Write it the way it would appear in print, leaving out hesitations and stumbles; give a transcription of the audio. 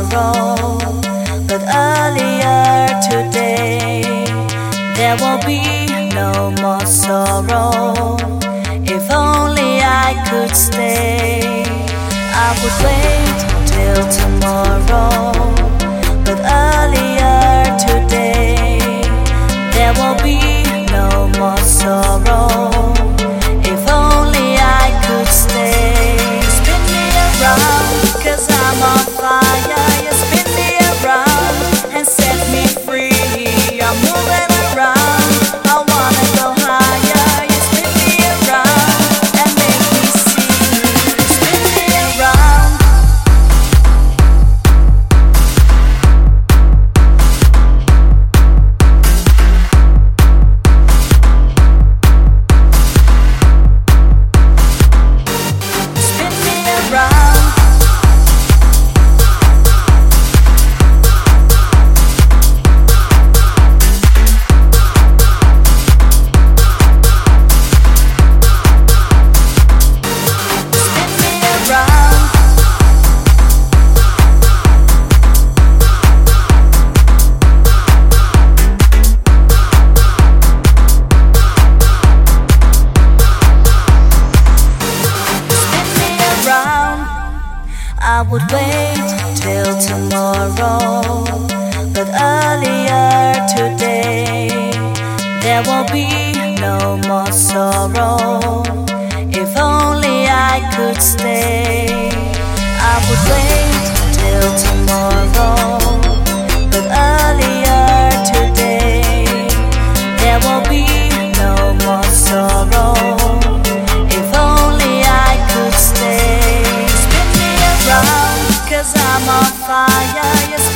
tomorrow, but earlier today. There will be no more sorrow. If only I could stay, I would wait till tomorrow, but earlier today. There will be no more sorrow. If only I could stay. Spin me around, 'cause I'm on fire. You spin me around and set me free. I'm moving around, I wanna go higher. You spin me around and make me see. Spin me around. Spin me around. I would wait till tomorrow, but earlier today. There will be no more sorrow. If only I could stay, I would wait till tomorrow, but earlier today. There will be no more sorrow. If only I could stay. 'Cause I'm on fire.